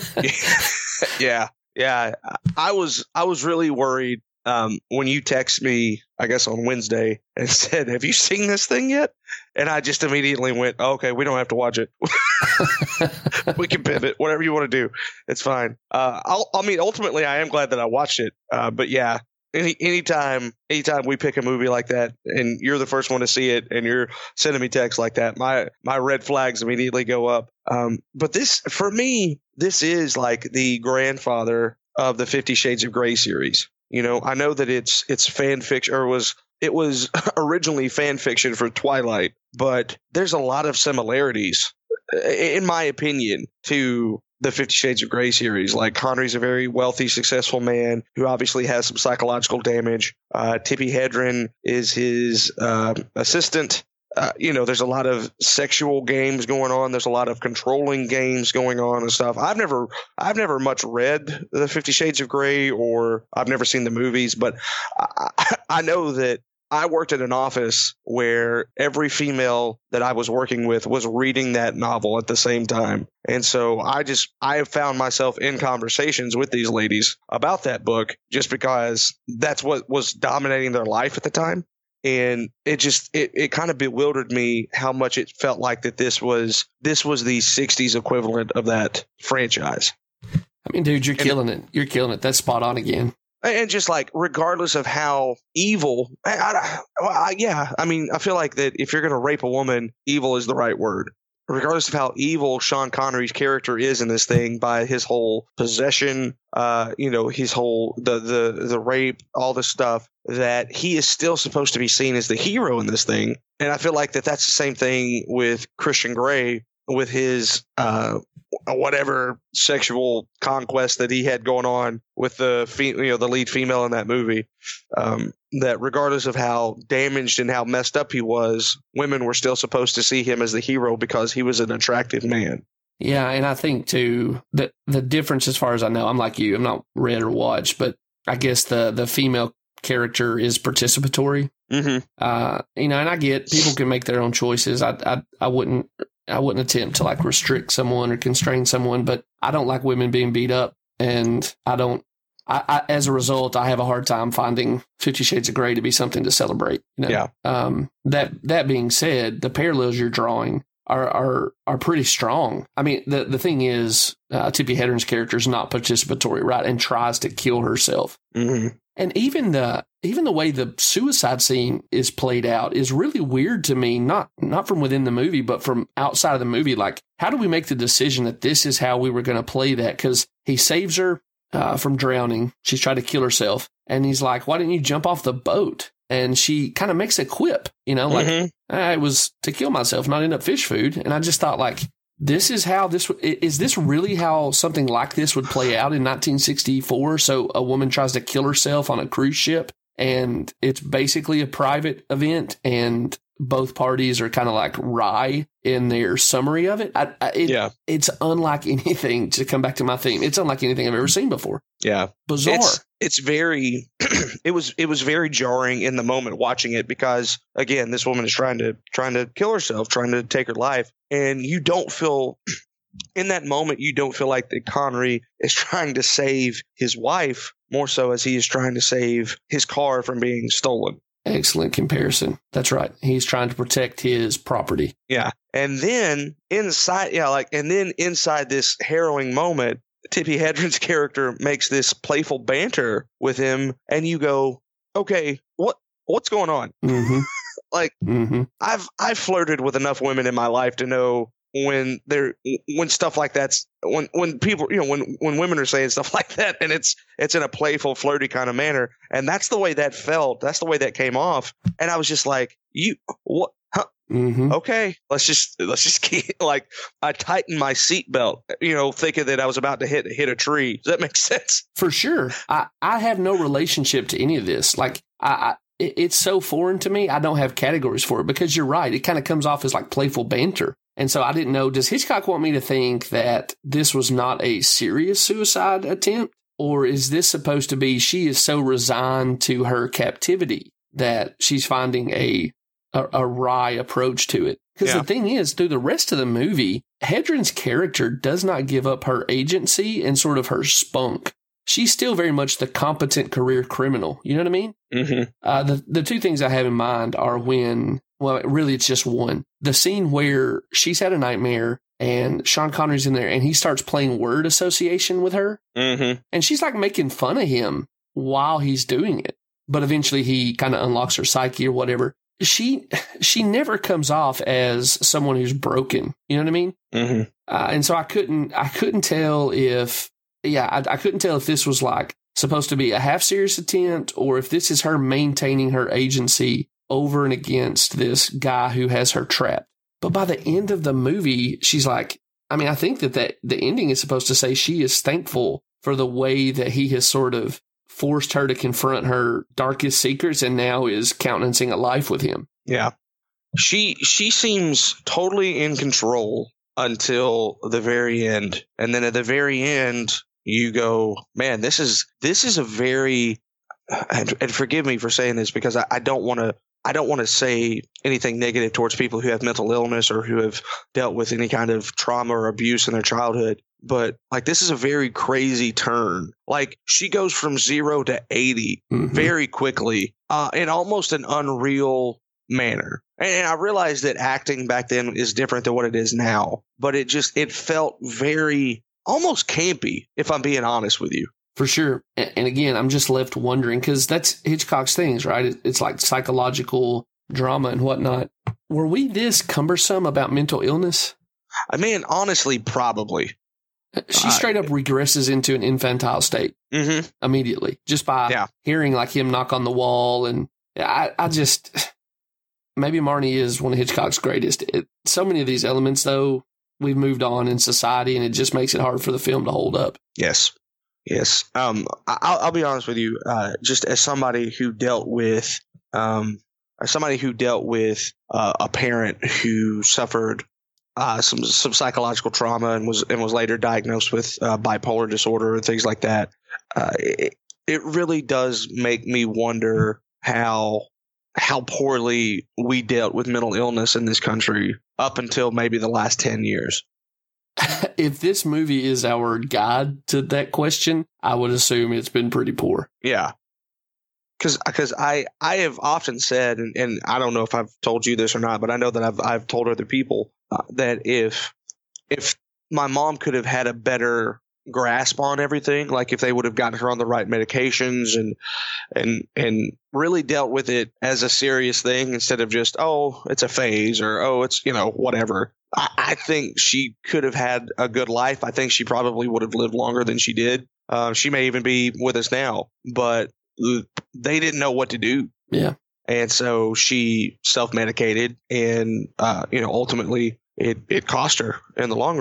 Yeah. I was really worried when you text me, I guess on Wednesday, and said, have you seen this thing yet? And I just immediately went, oh, okay, we don't have to watch it. We can pivot, whatever you want to do. It's fine. Ultimately, I am glad that I watched it. But yeah, anytime we pick a movie like that and you're the first one to see it and you're sending me texts like that, my red flags immediately go up. But this, for me, this is like the grandfather of the 50 Shades of Grey series. You know, I know that it's fan fiction, or it was originally fan fiction for Twilight, but there's a lot of similarities, in my opinion, to the 50 Shades of Grey series. Like, Connery's a very wealthy, successful man who obviously has some psychological damage. Tippi Hedren is his assistant. There's a lot of sexual games going on. There's a lot of controlling games going on and stuff. I've never much read the 50 Shades of Grey, or I've never seen the movies, but I know that I worked at an office where every female that I was working with was reading that novel at the same time. And so I have found myself in conversations with these ladies about that book just because that's what was dominating their life at the time. And it kind of bewildered me how much it felt like that this was the 60s equivalent of that franchise. I mean, dude, you're killing it. You're killing it. That's spot on again. And just like, regardless of how evil, I feel like that if you're going to rape a woman, evil is the right word. Regardless of how evil Sean Connery's character is in this thing, by his whole possession, his whole the rape, all this stuff, that he is still supposed to be seen as the hero in this thing. And I feel like that's the same thing with Christian Grey, with his whatever sexual conquest that he had going on with the lead female in that movie. That regardless of how damaged and how messed up he was, women were still supposed to see him as the hero because he was an attractive man. Yeah, and I think too that the difference, as far as I know, I'm like you, I'm not read or watched, but I guess the female character is participatory. And I get people can make their own choices. I wouldn't attempt to like restrict someone or constrain someone, but I don't like women being beat up, and as a result, I have a hard time finding 50 Shades of Grey to be something to celebrate. Yeah. That being said, the parallels you're drawing are pretty strong. I mean, the thing is, Tippi Hedren's character is not participatory, right, and tries to kill herself. And even the way the suicide scene is played out is really weird to me, not from within the movie, but from outside of the movie. Like, how do we make the decision that this is how we were going to play that? Because he saves her from drowning. She's tried to kill herself. And he's like, why didn't you jump off the boat? And she kind of makes a quip, it was to kill myself, not end up fish food. And I just thought, like, is this really how something like this would play out in 1964? So a woman tries to kill herself on a cruise ship, and it's basically a private event, and both parties are kind of like wry in their summary of it. It's unlike anything, to come back to my theme, it's unlike anything I've ever seen before. Yeah. Bizarre. It's very, it was very jarring in the moment watching it because, again, this woman is trying to kill herself, trying to take her life. And you don't feel, in that moment, you don't feel like that Connery is trying to save his wife more so as he is trying to save his car from being stolen. Excellent comparison. That's right. He's trying to protect his property. Yeah. And then inside this harrowing moment, Tippi Hedren's character makes this playful banter with him, and you go, okay, what's going on? Mm-hmm. I've flirted with enough women in my life to know when stuff like that's when people, when women are saying stuff like that, and it's in a playful, flirty kind of manner, and that's the way that felt. That's the way that came off, and I was just like, what? Huh? Mm-hmm. Okay, let's just keep, like, I tightened my seatbelt, thinking that I was about to hit a tree. Does that make sense? For sure. I have no relationship to any of this. Like, it's so foreign to me. I don't have categories for it, because you're right. It kind of comes off as like playful banter. And so I didn't know, does Hitchcock want me to think that this was not a serious suicide attempt? Or is this supposed to be she is so resigned to her captivity that she's finding a wry approach to it? Because the thing is, through the rest of the movie, Hedren's character does not give up her agency and sort of her spunk. She's still very much the competent career criminal. You know what I mean? Mm-hmm. The two things I have in mind are really it's just one. The scene where she's had a nightmare and Sean Connery's in there and he starts playing word association with her. Mm-hmm. And she's like making fun of him while he's doing it. But eventually he kind of unlocks her psyche or whatever. She never comes off as someone who's broken. You know what I mean? Mm-hmm. And so I couldn't tell if this was like supposed to be a half serious attempt or if this is her maintaining her agency over and against this guy who has her trapped. But by the end of the movie, she's like, I think that the ending is supposed to say she is thankful for the way that he has sort of forced her to confront her darkest secrets and now is countenancing a life with him. Yeah. She seems totally in control until the very end. And then at the very end, you go, man, this is a very, and forgive me for saying this because I don't want to say anything negative towards people who have mental illness or who have dealt with any kind of trauma or abuse in their childhood. But like, this is a very crazy turn. Like, she goes from 0 to 80 very quickly, in almost an unreal manner. And I realize that acting back then is different than what it is now, but it felt very almost campy, if I'm being honest with you. For sure. And again, I'm just left wondering, because that's Hitchcock's things, right? It's like psychological drama and whatnot. Were we this cumbersome about mental illness? I mean, honestly, probably. She straight up regresses into an infantile state immediately, just by hearing like him knock on the wall. And I just, maybe Marnie is one of Hitchcock's greatest. So many of these elements, though, we've moved on in society, and it just makes it hard for the film to hold up. Yes. I'll be honest with you. Just as somebody who dealt with a parent who suffered some psychological trauma and was later diagnosed with bipolar disorder and things like that, it really does make me wonder how poorly we dealt with mental illness in this country up until maybe the last 10 years. If this movie is our guide to that question, I would assume it's been pretty poor. Yeah. Because I have often said, and I don't know if I've told you this or not, but I know that I've told other people that if my mom could have had a better grasp on everything, like if they would have gotten her on the right medications and really dealt with it as a serious thing instead of just, oh, it's a phase or, oh, it's, whatever. I think she could have had a good life. I think she probably would have lived longer than she did. She may even be with us now, but they didn't know what to do. Yeah. And so she self-medicated and, ultimately it cost her in the long run.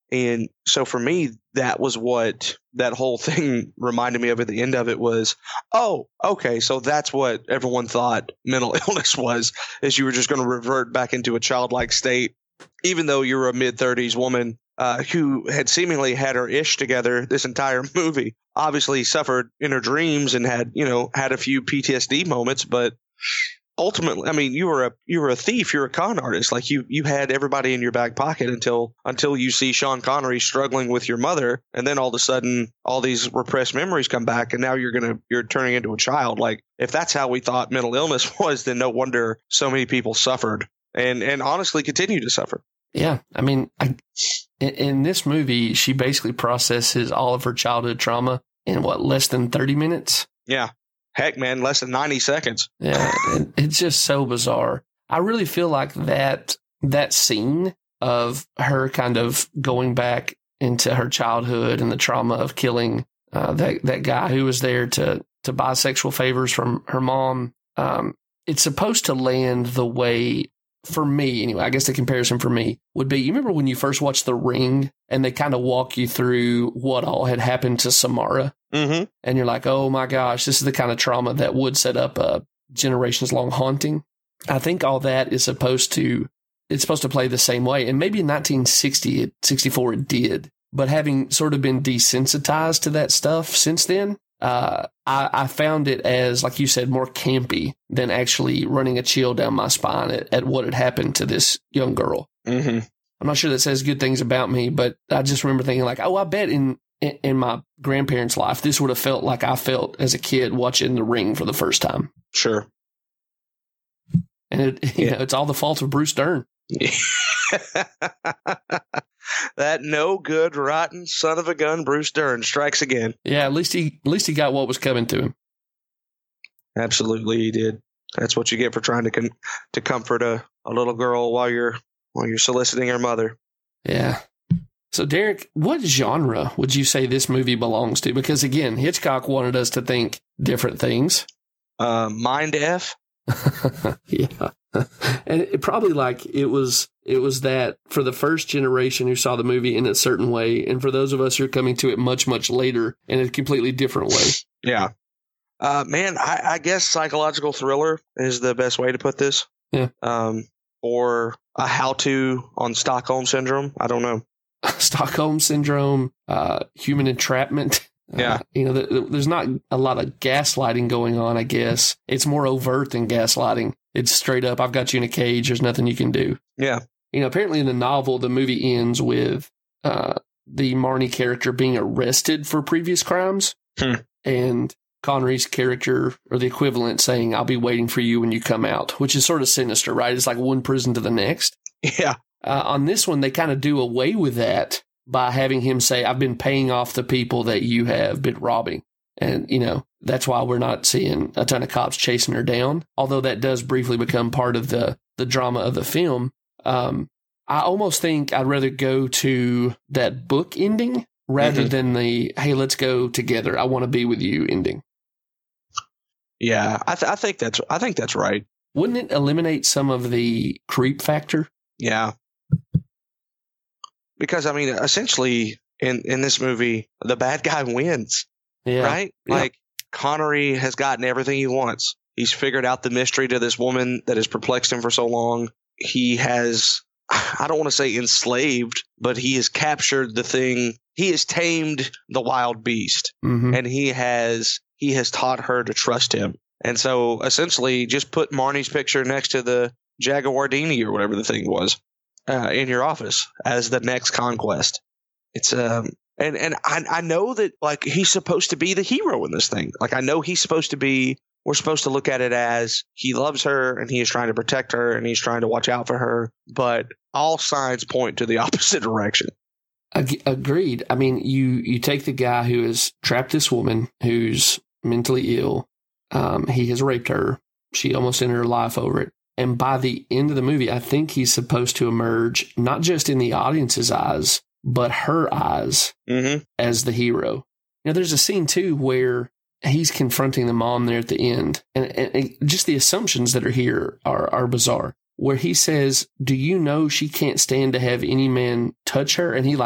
And so for me, that was what that whole thing reminded me of at the end of it was, oh, okay, so that's what everyone thought mental illness was, is you were just going to revert back into a childlike state, even though you were a mid-30s woman who had seemingly had her ish together this entire movie, obviously suffered in her dreams and had a few PTSD moments, but ultimately, I mean, you were a thief, you're a con artist. Like you had everybody in your back pocket until you see Sean Connery struggling with your mother, and then all of a sudden all these repressed memories come back, and now you're turning into a child. Like if that's how we thought mental illness was, then no wonder so many people suffered and honestly continue to suffer. Yeah, I mean, in this movie, she basically processes all of her childhood trauma in less than 30 minutes. Yeah. Heck, man, less than 90 seconds. Yeah, it's just so bizarre. I really feel like that scene of her kind of going back into her childhood and the trauma of killing that guy who was there to buy sexual favors from her mom, it's supposed to land the way, for me anyway, I guess the comparison for me would be, you remember when you first watched The Ring and they kind of walk you through what all had happened to Samara? Mm-hmm. And you're like, oh my gosh, this is the kind of trauma that would set up a generations long haunting. I think all that is supposed to play the same way. And maybe in 1964 it did. But having sort of been desensitized to that stuff since then, I found it as, like you said, more campy than actually running a chill down my spine at what had happened to this young girl. Mm-hmm. I'm not sure that says good things about me, but I just remember thinking like, oh, I bet in my grandparents' life, this would have felt like I felt as a kid watching The Ring for the first time. Sure. And it's all the fault of Bruce Dern. That no good, rotten son of a gun, Bruce Dern, strikes again. Yeah, at least he got what was coming to him. Absolutely, he did. That's what you get for trying to comfort a little girl while you're soliciting her mother. Yeah. So, Derek, what genre would you say this movie belongs to? Because, again, Hitchcock wanted us to think different things. Mind F? Yeah. And it probably it was that for the first generation who saw the movie in a certain way, and for those of us who are coming to it much, much later in a completely different way. Yeah. Man, I guess psychological thriller is the best way to put this. Yeah. Or a how-to on Stockholm Syndrome. I don't know. Stockholm Syndrome, human entrapment. Yeah. There's not a lot of gaslighting going on, I guess. It's more overt than gaslighting. It's straight up, I've got you in a cage, there's nothing you can do. Yeah. Apparently in the novel, the movie ends with the Marnie character being arrested for previous crimes. And Connery's character, or the equivalent, saying, I'll be waiting for you when you come out, which is sort of sinister, right? It's like one prison to the next. Yeah. On this one, they kind of do away with that by having him say, I've been paying off the people that you have been robbing. And, that's why we're not seeing a ton of cops chasing her down, although that does briefly become part of the drama of the film. I almost think I'd rather go to that book ending rather than the, hey, let's go together, I want to be with you ending. Yeah, I think that's right. Wouldn't it eliminate some of the creep factor? Yeah. Because, I mean, essentially, in this movie, the bad guy wins, right? Yeah. Like, Connery has gotten everything he wants. He's figured out the mystery to this woman that has perplexed him for so long. He has, I don't want to say enslaved, but he has captured the thing. He has tamed the wild beast, and he has taught her to trust him. And so, essentially, just put Marnie's picture next to the Jaguardini or whatever the thing was. In your office as the next conquest. It's and I know that like he's supposed to be the hero in this thing. Like I know we're supposed to look at it as he loves her and he is trying to protect her and he's trying to watch out for her, but all signs point to the opposite direction. Agreed. I mean, you take the guy who has trapped this woman who's mentally ill. He has raped her. She almost ended her life over it. And by the end of the movie, I think he's supposed to emerge not just in the audience's eyes, but her eyes as the hero. There's a scene, too, where he's confronting the mom there at the end. And just the assumptions that are here are bizarre. Where he says, do you know she can't stand to have any man touch her? And he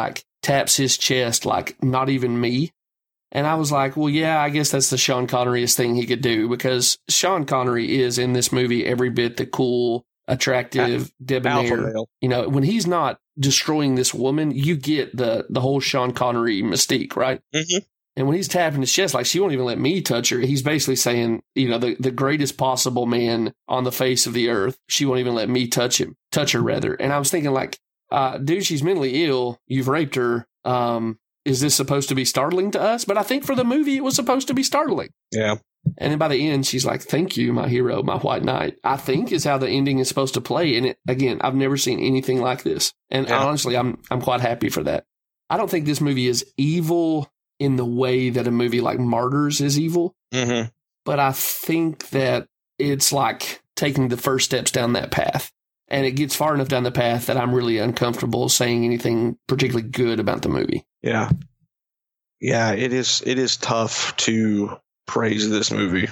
taps his chest like, not even me. And I was like, well, yeah, I guess that's the Sean Connery-est thing he could do, because Sean Connery is in this movie every bit the cool, attractive, debonair. You know, when he's not destroying this woman, you get the whole Sean Connery mystique, right? Mm-hmm. And when he's tapping his chest, like, she won't even let me touch her, he's basically saying, you know, the greatest possible man on the face of the earth, she won't even let me touch her rather. And I was thinking, like, dude, she's mentally ill. You've raped her. Is this supposed to be startling to us? But I think for the movie, it was supposed to be startling. Yeah. And then by the end, she's like, thank you, my hero, my white knight, I think is how the ending is supposed to play. And again, I've never seen anything like this. And honestly, I'm quite happy for that. I don't think this movie is evil in the way that a movie like Martyrs is evil. Mm-hmm. But I think that it's like taking the first steps down that path. And it gets far enough down the path that I'm really uncomfortable saying anything particularly good about the movie. Yeah. Yeah, it is tough to praise this movie.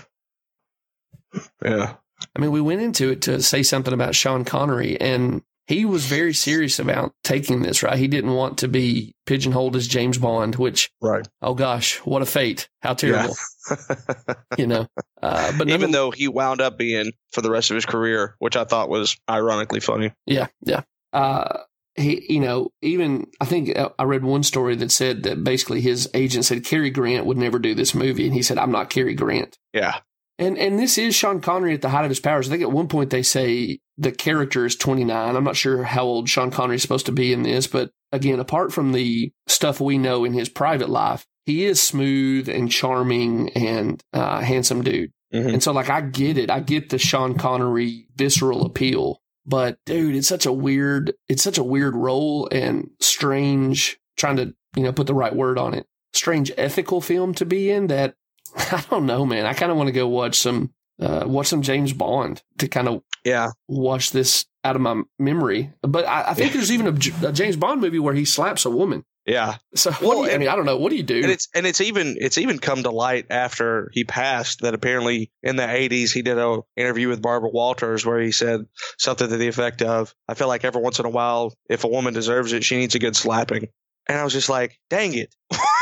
Yeah. I mean, we went into it to say something about Sean Connery, and he was very serious about taking this, right? He didn't want to be pigeonholed as James Bond, which, right. Oh gosh, what a fate. How terrible. Yeah. You know, but even though he wound up being for the rest of his career, which I thought was ironically funny. Yeah. Yeah. He, you know, even I think I read one story that said that basically his agent said Cary Grant would never do this movie. And he said, I'm not Cary Grant. Yeah. And this is Sean Connery at the height of his powers. I think at one point they say the character is 29. I'm not sure how old Sean Connery is supposed to be in this, but again, apart from the stuff we know in his private life, he is smooth and charming and handsome dude. Mm-hmm. And so, like, I get it. I get the Sean Connery visceral appeal. But dude, it's such a weird role and strange, trying to, you know, put the right word on it, strange ethical film to be in that, I don't know, man. I kind of want to go watch some James Bond to kind of wash this out of my memory. But I think there's even a James Bond movie where he slaps a woman. Yeah. So I don't know. What do you do? And it's even come to light after he passed that apparently in the 80s he did an interview with Barbara Walters where he said something to the effect of, I feel like every once in a while, if a woman deserves it, she needs a good slapping. And I was just like, dang it.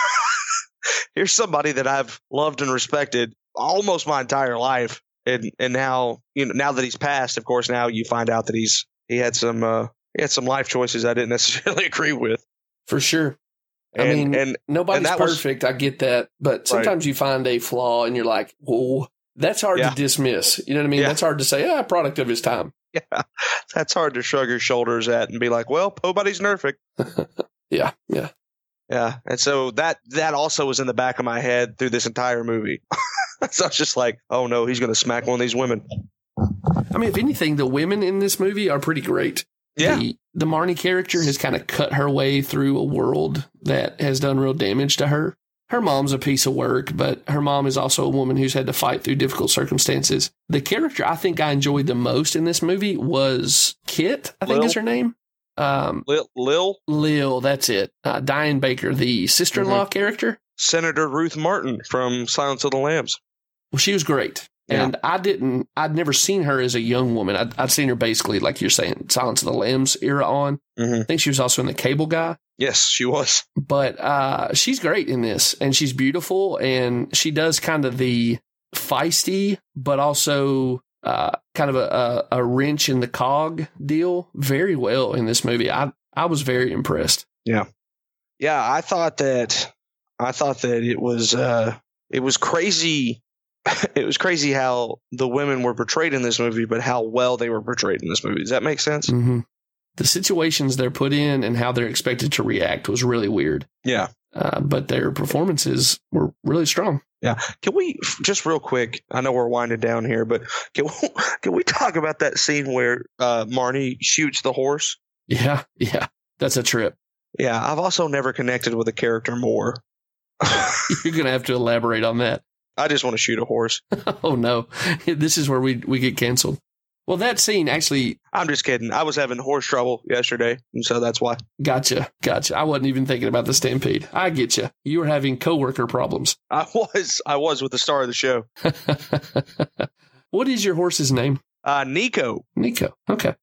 Here's somebody that I've loved and respected almost my entire life. And now, you know, now that he's passed, of course, now you find out that he had some life choices I didn't necessarily agree with. For sure. And nobody's perfect. I get that. But sometimes you find a flaw and you're like, whoa, that's hard to dismiss. You know what I mean? Yeah. That's hard to say, product of his time. Yeah. That's hard to shrug your shoulders at and be like, well, nobody's perfect. Yeah. Yeah. Yeah. And so that also was in the back of my head through this entire movie. So I was just like, oh no, he's going to smack one of these women. I mean, if anything, the women in this movie are pretty great. Yeah. The Marnie character has kind of cut her way through a world that has done real damage to her. Her mom's a piece of work, but her mom is also a woman who's had to fight through difficult circumstances. The character I think I enjoyed the most in this movie was Kit, I think is her name. Lil, that's it. Diane Baker, the sister-in-law character. Senator Ruth Martin from Silence of the Lambs. Well, she was great. And I'd never seen her as a young woman. I'd seen her basically, like you're saying, Silence of the Lambs era on. Mm-hmm. I think she was also in The Cable Guy. Yes, she was. But she's great in this, and she's beautiful, and she does kind of the feisty, but also kind of a wrench in the cog deal very well in this movie. I was very impressed. Yeah. Yeah, I thought that it was crazy. It was crazy how the women were portrayed in this movie, but how well they were portrayed in this movie. Does that make sense? Mm-hmm. The situations they're put in and how they're expected to react was really weird. Yeah. But their performances were really strong. Yeah. Can we, just real quick, I know we're winding down here, but can we talk about that scene where Marnie shoots the horse? Yeah. Yeah. That's a trip. Yeah. I've also never connected with a character more. You're going to have to elaborate on that. I just want to shoot a horse. Oh, no. This is where we get canceled. Well, that scene actually... I'm just kidding. I was having horse trouble yesterday, and so that's why. Gotcha. I wasn't even thinking about the stampede. I get you. You were having coworker problems. I was with the star of the show. What is your horse's name? Nico. Nico. Okay.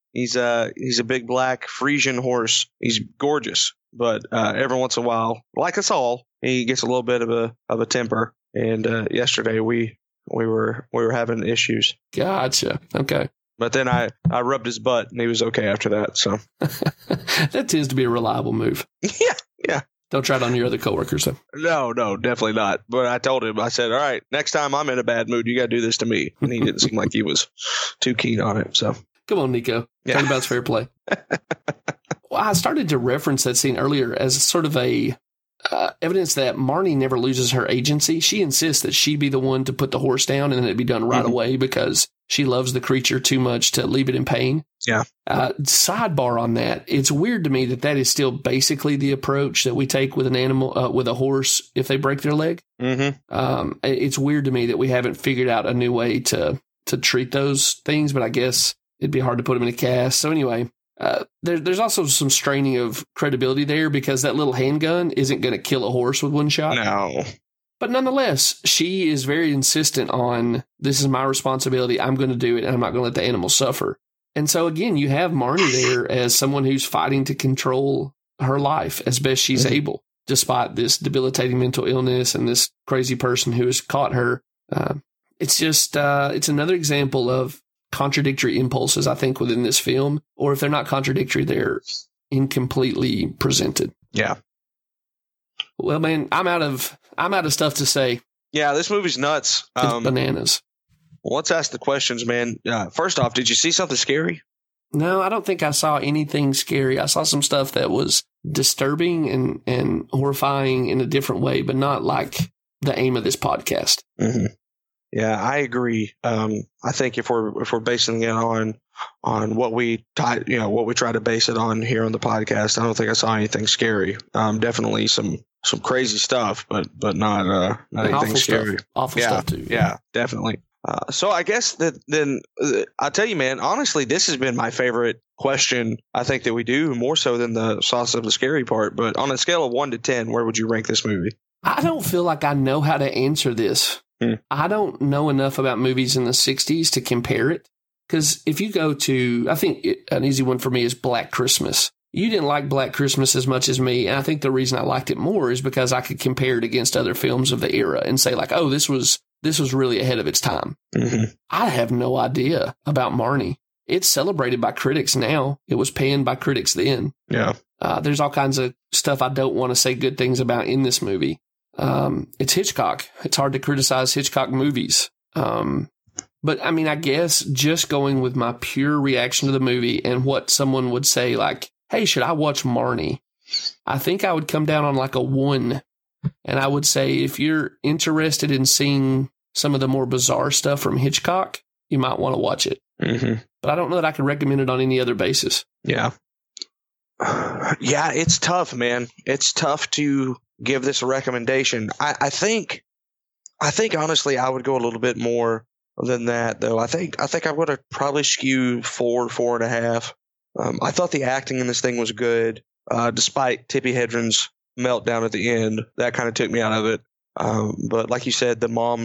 He's a big black Frisian horse. He's gorgeous, but every once in a while, like us all, he gets a little bit of a temper. And yesterday we were having issues. Gotcha. Okay. But then I rubbed his butt and he was okay after that. So that tends to be a reliable move. Yeah. Don't try it on your other coworkers, though. No, definitely not. But I told him, I said, all right, next time I'm in a bad mood, you got to do this to me. And he didn't seem like he was too keen on it. So come on, Nico. Yeah. Turnabout's fair play. Well, I started to reference that scene earlier as sort of a evidence that Marnie never loses her agency. She insists that she be the one to put the horse down and it be done right away because she loves the creature too much to leave it in pain. Yeah. Sidebar on that. It's weird to me that is still basically the approach that we take with an animal, with a horse, if they break their leg. Mm-hmm. It's weird to me that we haven't figured out a new way to treat those things, but I guess it'd be hard to put them in a cast. So anyway, there's also some straining of credibility there because that little handgun isn't going to kill a horse with one shot. No. But nonetheless, she is very insistent on, this is my responsibility, I'm going to do it, and I'm not going to let the animal suffer. And so, again, you have Marnie there as someone who's fighting to control her life as best she's able, despite this debilitating mental illness and this crazy person who has caught her. It's just, it's another example of contradictory impulses, I think, within this film. Or if they're not contradictory, they're incompletely presented. Yeah. Well, man, I'm out of stuff to say. Yeah, this movie's nuts. It's bananas. Well, let's ask the questions, man. First off, did you see something scary? No, I don't think I saw anything scary. I saw some stuff that was disturbing and horrifying in a different way, but not like the aim of this podcast. Mm-hmm. Yeah, I agree. I think if we're basing it on what we try to base it on here on the podcast, I don't think I saw anything scary. Definitely some crazy stuff, but not anything scary. Awful stuff too. Yeah, definitely. So I guess that then I'll tell you, man, honestly, this has been my favorite question. I think that we do more so than the sauce of the scary part. But on a scale of 1 to 10, where would you rank this movie? I don't feel like I know how to answer this. I don't know enough about movies in the 60s to compare it. Because if you go to, I think an easy one for me is Black Christmas. You didn't like Black Christmas as much as me. And I think the reason I liked it more is because I could compare it against other films of the era and say like, oh, this was really ahead of its time. Mm-hmm. I have no idea about Marnie. It's celebrated by critics now. It was panned by critics then. Yeah. There's all kinds of stuff I don't want to say good things about in this movie. It's Hitchcock. It's hard to criticize Hitchcock movies. But I mean, I guess just going with my pure reaction to the movie and what someone would say, like, hey, should I watch Marnie? I think I would come down on like a 1. And I would say if you're interested in seeing some of the more bizarre stuff from Hitchcock, you might want to watch it. Mm-hmm. But I don't know that I can recommend it on any other basis. Yeah. Yeah, it's tough, man. It's tough to give this a recommendation. I think honestly I would go a little bit more than that, though. I think I would have probably skewed 4.5. I thought the acting in this thing was good, despite Tippi Hedren's meltdown at the end. That kind of took me out of it. But like you said, the mom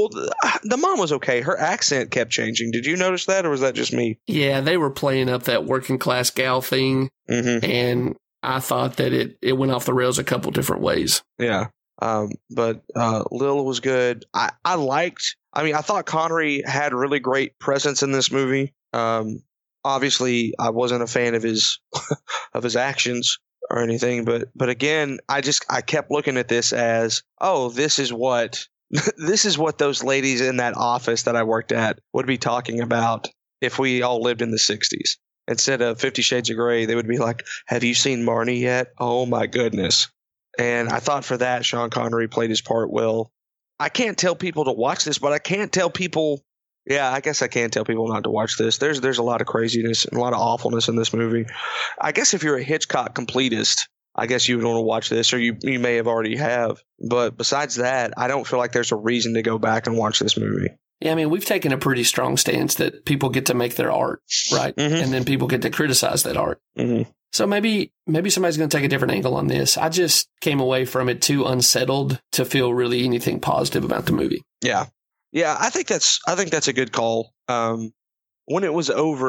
was okay. Her accent kept changing. Did you notice that, or was that just me? Yeah, they were playing up that working class gal thing, and I thought that it went off the rails a couple different ways. Yeah. But Lil was good. I thought Connery had really great presence in this movie. Obviously, I wasn't a fan of his of his actions or anything, but again, I kept looking at this as, oh, this is what those ladies in that office that I worked at would be talking about if we all lived in the 60s. Instead of 50 Shades of Grey, they would be like, have you seen Marnie yet? Oh my goodness. And I thought for that, Sean Connery played his part well. I can't tell people to watch this, but I can't tell people. Yeah, I guess I can tell people not to watch this. There's a lot of craziness and a lot of awfulness in this movie. I guess if you're a Hitchcock completist, I guess you would want to watch this, or you may have already have. But besides that, I don't feel like there's a reason to go back and watch this movie. Yeah, I mean, we've taken a pretty strong stance that people get to make their art, right? Mm-hmm. And then people get to criticize that art. Mm-hmm. So maybe somebody's going to take a different angle on this. I just came away from it too unsettled to feel really anything positive about the movie. Yeah. Yeah, I think that's a good call. When it was over,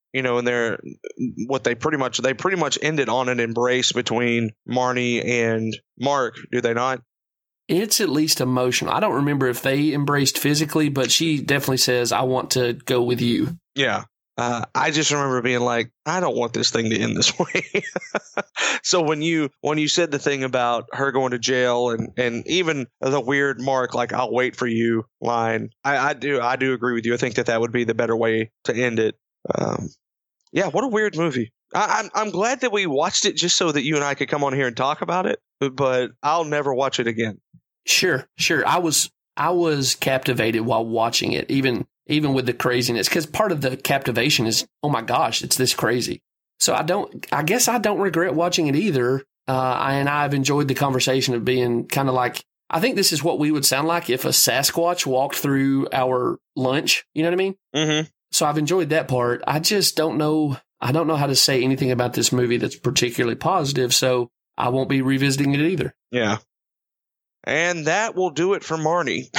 and they pretty much ended on an embrace between Marnie and Mark, do they not? It's at least emotional. I don't remember if they embraced physically, but she definitely says, "I want to go with you." Yeah. I just remember being like, I don't want this thing to end this way. So when you said the thing about her going to jail and even the weird Mark, like, "I'll wait for you" line, I do agree with you. I think that would be the better way to end it. Yeah, what a weird movie. I'm glad that we watched it just so that you and I could come on here and talk about it, but I'll never watch it again. Sure. I was captivated while watching it, even with the craziness, because part of the captivation is, oh my gosh, it's this crazy. So I guess I don't regret watching it either. And I've enjoyed the conversation of being kind of like, I think this is what we would sound like if a Sasquatch walked through our lunch. You know what I mean? Mm-hmm. So I've enjoyed that part. I just don't know. I don't know how to say anything about this movie that's particularly positive. So I won't be revisiting it either. Yeah. And that will do it for Marnie.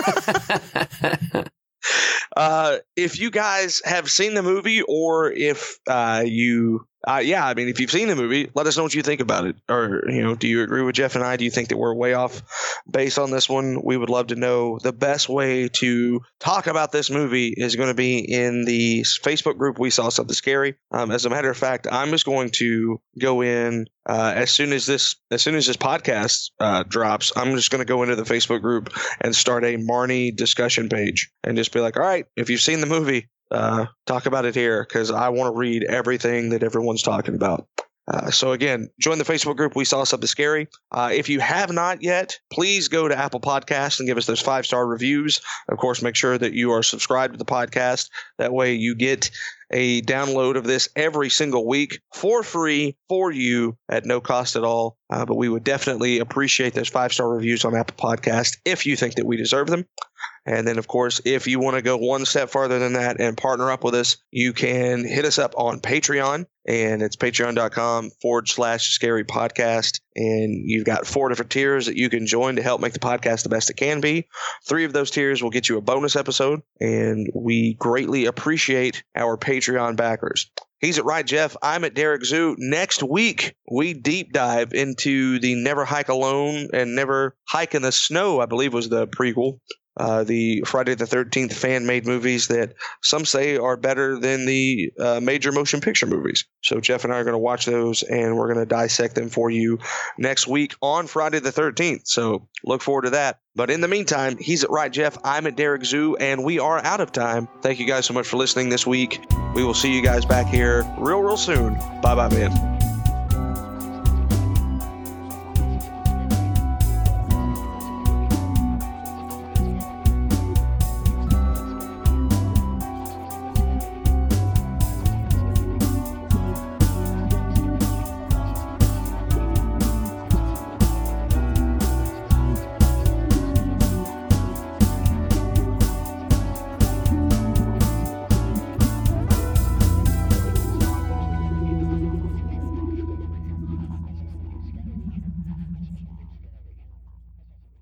If you guys have seen the movie, or if if you've seen the movie, let us know what you think about it. Or, do you agree with Jeff and I? Do you think that we're way off base on this one? We would love to know. The best way to talk about this movie is going to be in the Facebook group We Saw Something Scary. As a matter of fact, I'm just going to go in as soon as this podcast drops. I'm just going to go into the Facebook group and start a Marnie discussion page and just be like, all right, if you've seen the movie, talk about it here, because I want to read everything that everyone's talking about. So again, join the Facebook group We Saw Something Scary. If you have not yet, please go to Apple Podcasts and give us those 5-star reviews. Of course, make sure that you are subscribed to the podcast. That way you get a download of this every single week for free for you at no cost at all. But we would definitely appreciate those 5-star reviews on Apple Podcasts if you think that we deserve them. And then, of course, if you want to go one step farther than that and partner up with us, you can hit us up on Patreon, and it's patreon.com/scary podcast. And you've got 4 different tiers that you can join to help make the podcast the best it can be. 3 of those tiers will get you a bonus episode, and we greatly appreciate our Patreon backers. He's at Right Jeff. I'm at Derek Zoo. Next week, we deep dive into the Never Hike Alone and Never Hike in the Snow, I believe was the prequel. The Friday the 13th fan-made movies that some say are better than the major motion picture movies. So Jeff and I are going to watch those, and we're going to dissect them for you next week on Friday the 13th. So look forward to that. But in the meantime, he's at Right Jeff. I'm at Derek Zoo, and we are out of time. Thank you guys so much for listening this week. We will see you guys back here real soon. Bye-bye, man.